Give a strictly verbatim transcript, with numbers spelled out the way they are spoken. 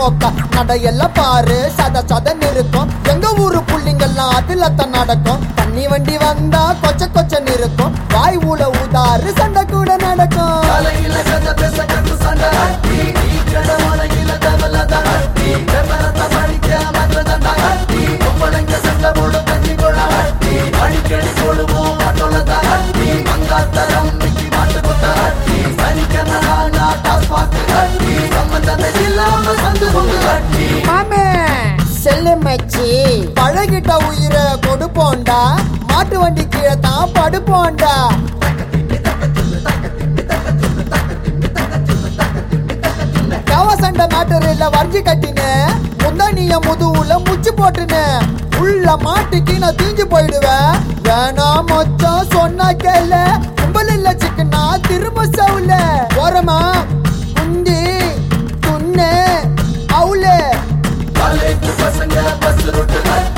போக்கா நடையெல்லாம் பாரு சத சதன்னு இருக்கும். எங்க ஊரு புள்ளிங்கெல்லாம் அதுல தான் நடக்கும். தண்ணி வண்டி வந்தா கொச்ச கொச்சன்னு இருக்கும். வாய் ஊல ஊதாரு சண்டை கூட நடக்கும். செல்லு மச்சி பழகிட்ட உயிரை கொடுப்போண்டா. மாட்டு வண்டி கீழே தான் படுப்போண்டா. கவ சண்டை மேட்டரில் வரைஞ்சி கட்டினு முந்தானிய முதுவுல முச்சு போட்டுன்னு உள்ள மாட்டுக்கு நான் தீஞ்சு போயிடுவேன். வேணாம் மொச்சம் சொன்னா கேள கும்பல் இல்ல சிக்கனா திரும்ப சவுல ஓரமா குந்தி துண்ணு அவுல பசங்க பஸ்